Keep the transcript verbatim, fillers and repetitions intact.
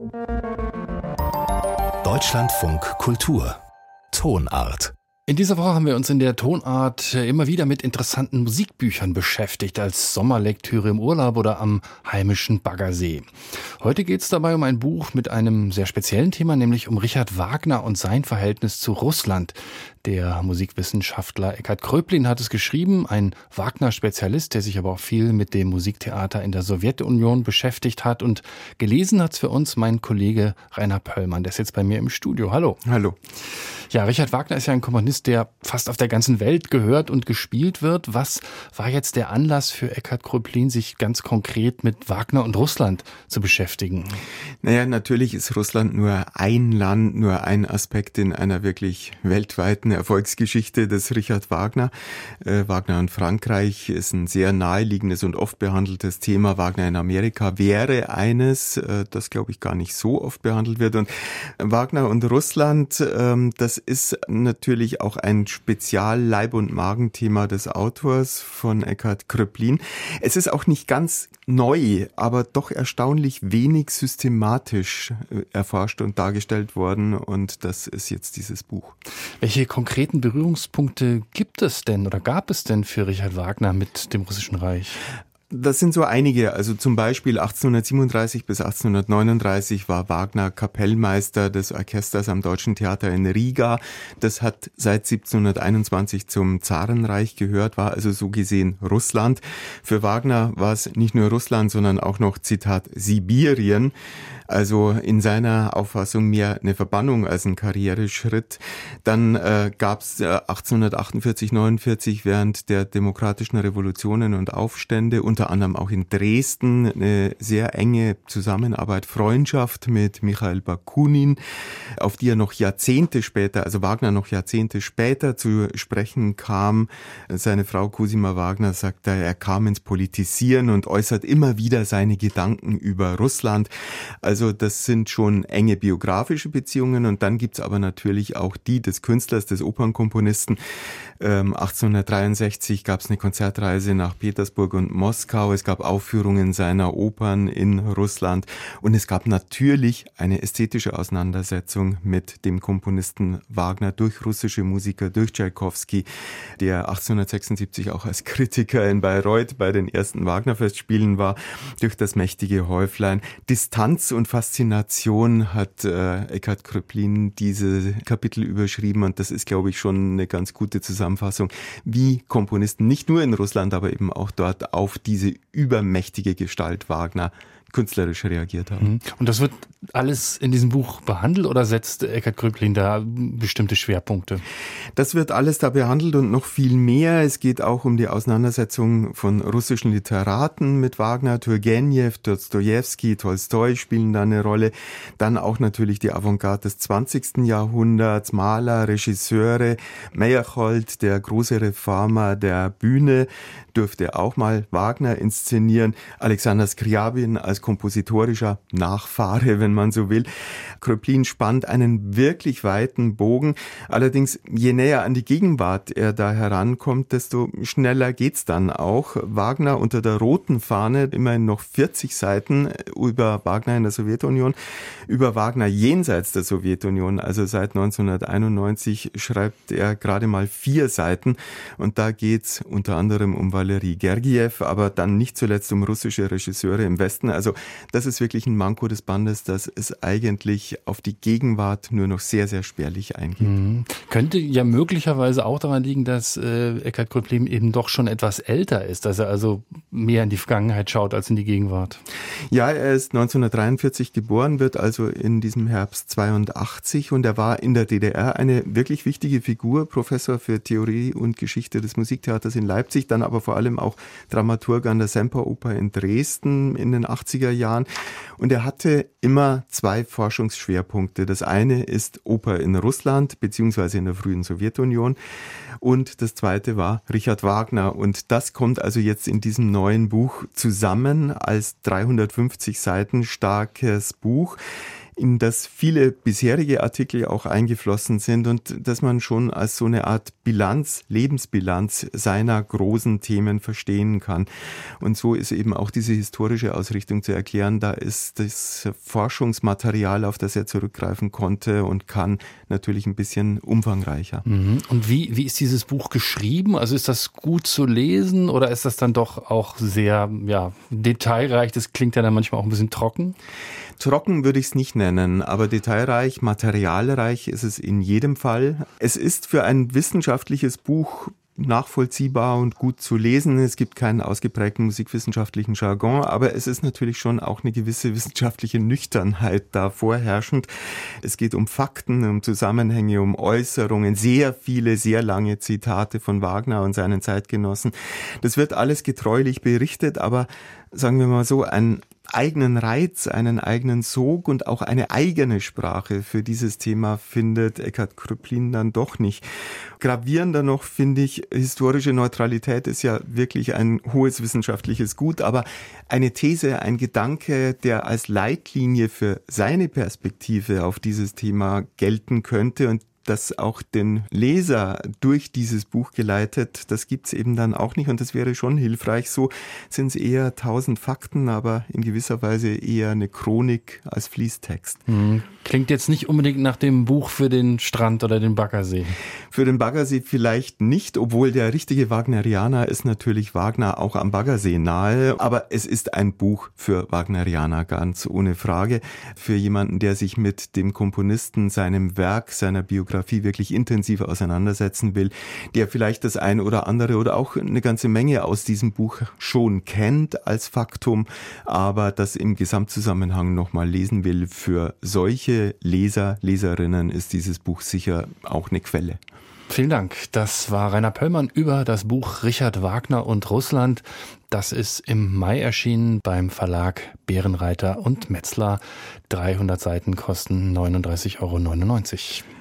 Deutschlandfunk Kultur Tonart. In dieser Woche haben wir uns in der Tonart immer wieder mit interessanten Musikbüchern beschäftigt, als Sommerlektüre im Urlaub oder am heimischen Baggersee. Heute geht es dabei um ein Buch mit einem sehr speziellen Thema, nämlich um Richard Wagner und sein Verhältnis zu Russland. Der Musikwissenschaftler Eckhard Kröplin hat es geschrieben, ein Wagner-Spezialist, der sich aber auch viel mit dem Musiktheater in der Sowjetunion beschäftigt hat. Und gelesen hat es für uns mein Kollege Rainer Pöllmann, der ist jetzt bei mir im Studio. Hallo. Hallo. Ja, Richard Wagner ist ja ein Komponist, der fast auf der ganzen Welt gehört und gespielt wird. Was war jetzt der Anlass für Eckhard Kröplin, sich ganz konkret mit Wagner und Russland zu beschäftigen? Naja, natürlich ist Russland nur ein Land, nur ein Aspekt in einer wirklich weltweiten Erfolgsgeschichte des Richard Wagner. Äh, Wagner in Frankreich ist ein sehr naheliegendes und oft behandeltes Thema. Wagner in Amerika wäre eines, äh, das glaube ich gar nicht so oft behandelt wird. Und Wagner und Russland, ähm, das ist natürlich auch ein Spezial-Leib- und Magenthema des Autors von Eckhard Kröplin. Es ist auch nicht ganz neu, aber doch erstaunlich wenig systematisch erforscht und dargestellt worden. Und das ist jetzt dieses Buch. Welche konkreten Berührungspunkte gibt es denn oder gab es denn für Richard Wagner mit dem Russischen Reich? Das sind so einige, also zum Beispiel achtzehnhundertsiebenunddreißig bis achtzehnhundertneununddreißig war Wagner Kapellmeister des Orchesters am Deutschen Theater in Riga. Das hat seit siebzehnhunderteinundzwanzig zum Zarenreich gehört, war also so gesehen Russland. Für Wagner war es nicht nur Russland, sondern auch noch, Zitat, Sibirien. Also in seiner Auffassung mehr eine Verbannung als ein Karriereschritt. Dann äh, gab es äh, achtzehnhundertachtundvierzig, neunundvierzig während der demokratischen Revolutionen und Aufstände, unter anderem auch in Dresden, eine sehr enge Zusammenarbeit, Freundschaft mit Michail Bakunin, auf die er noch Jahrzehnte später, also Wagner noch Jahrzehnte später zu sprechen kam. Seine Frau Cosima Wagner sagt, er kam ins Politisieren und äußert immer wieder seine Gedanken über Russland. Also Also das sind schon enge biografische Beziehungen und dann gibt's aber natürlich auch die des Künstlers, des Opernkomponisten. Ähm, achtzehnhundertdreiundsechzig gab's eine Konzertreise nach Petersburg und Moskau. Es gab Aufführungen seiner Opern in Russland und es gab natürlich eine ästhetische Auseinandersetzung mit dem Komponisten Wagner durch russische Musiker, durch Tschaikowski, der achtzehnhundertsechsundsiebzig auch als Kritiker in Bayreuth bei den ersten Wagner-Festspielen war, durch das mächtige Häuflein. Distanz und Faszination hat äh, Eckhard Kröplin diese Kapitel überschrieben und das ist, glaube ich, schon eine ganz gute Zusammenfassung, wie Komponisten nicht nur in Russland, aber eben auch dort auf diese übermächtige Gestalt Wagner künstlerisch reagiert haben. Und das wird alles in diesem Buch behandelt oder setzt Eckhard Kröplin da bestimmte Schwerpunkte? Das wird alles da behandelt und noch viel mehr. Es geht auch um die Auseinandersetzung von russischen Literaten mit Wagner. Turgenev, Dostojewski, Tolstoi spielen da eine Rolle. Dann auch natürlich die Avantgarde des zwanzigsten Jahrhunderts, Maler, Regisseure. Meyerhold, der große Reformer der Bühne, dürfte auch mal Wagner inszenieren. Alexander Skriabin als kompositorischer Nachfahre, wenn man so will. Kröplin spannt einen wirklich weiten Bogen. Allerdings, je näher an die Gegenwart er da herankommt, desto schneller geht's dann auch. Wagner unter der roten Fahne, immerhin noch vierzig Seiten über Wagner in der Sowjetunion, über Wagner jenseits der Sowjetunion, also seit neunzehnhunderteinundneunzig schreibt er gerade mal vier Seiten und da geht's unter anderem um Valery Gergiev, aber dann nicht zuletzt um russische Regisseure im Westen. Also das ist wirklich ein Manko des Bandes, dass es eigentlich auf die Gegenwart nur noch sehr, sehr spärlich eingeht. Mhm. Könnte ja möglicherweise auch daran liegen, dass äh, Eckhard Kröplin eben doch schon etwas älter ist, dass er also mehr in die Vergangenheit schaut als in die Gegenwart. Ja, er ist neunzehnhundertdreiundvierzig geboren, wird also in diesem Herbst zweiundachtzig und er war in der D D R eine wirklich wichtige Figur, Professor für Theorie und Geschichte des Musiktheaters in Leipzig, dann aber vor allem auch Dramaturg an der Semperoper in Dresden in den achtziger Jahren. Und er hatte immer zwei Forschungsschwerpunkte. Das eine ist Oper in Russland beziehungsweise in der frühen Sowjetunion und das zweite war Richard Wagner. Und das kommt also jetzt in diesem neuen Buch zusammen als dreihundertfünfzig Seiten starkes Buch. in das viele bisherige Artikel auch eingeflossen sind und dass man schon als so eine Art Bilanz, Lebensbilanz seiner großen Themen verstehen kann. Und so ist eben auch diese historische Ausrichtung zu erklären. Da ist das Forschungsmaterial, auf das er zurückgreifen konnte und kann, natürlich ein bisschen umfangreicher. Und wie, wie ist dieses Buch geschrieben? Also ist das gut zu lesen oder ist das dann doch auch sehr ja, detailreich? Das klingt ja dann manchmal auch ein bisschen trocken. Trocken würde ich es nicht nennen, aber detailreich, materialreich ist es in jedem Fall. Es ist für ein wissenschaftliches Buch nachvollziehbar und gut zu lesen. Es gibt keinen ausgeprägten musikwissenschaftlichen Jargon, aber es ist natürlich schon auch eine gewisse wissenschaftliche Nüchternheit da vorherrschend. Es geht um Fakten, um Zusammenhänge, um Äußerungen, sehr viele, sehr lange Zitate von Wagner und seinen Zeitgenossen. Das wird alles getreulich berichtet, aber sagen wir mal so, einen eigenen Reiz, einen eigenen Sog und auch eine eigene Sprache für dieses Thema findet Eckhard Kröpplin dann doch nicht. Gravierender noch finde ich, historische Neutralität ist ja wirklich ein hohes wissenschaftliches Gut, aber eine These, ein Gedanke, der als Leitlinie für seine Perspektive auf dieses Thema gelten könnte und das auch den Leser durch dieses Buch geleitet, das gibt's eben dann auch nicht und das wäre schon hilfreich. So sind es eher tausend Fakten, aber in gewisser Weise eher eine Chronik als Fließtext. Hm. Klingt jetzt nicht unbedingt nach dem Buch für den Strand oder den Baggersee. Für den Baggersee vielleicht nicht, obwohl der richtige Wagnerianer ist natürlich Wagner auch am Baggersee nahe, aber es ist ein Buch für Wagnerianer, ganz ohne Frage. Für jemanden, der sich mit dem Komponisten, seinem Werk, seiner Biografie wirklich intensiv auseinandersetzen will, der vielleicht das ein oder andere oder auch eine ganze Menge aus diesem Buch schon kennt als Faktum, aber das im Gesamtzusammenhang nochmal lesen will. Für solche Leser, Leserinnen ist dieses Buch sicher auch eine Quelle. Vielen Dank. Das war Rainer Pöllmann über das Buch Richard Wagner und Russland. Das ist im Mai erschienen beim Verlag Bärenreiter und Metzler. dreihundert Seiten kosten neununddreißig Euro neunundneunzig.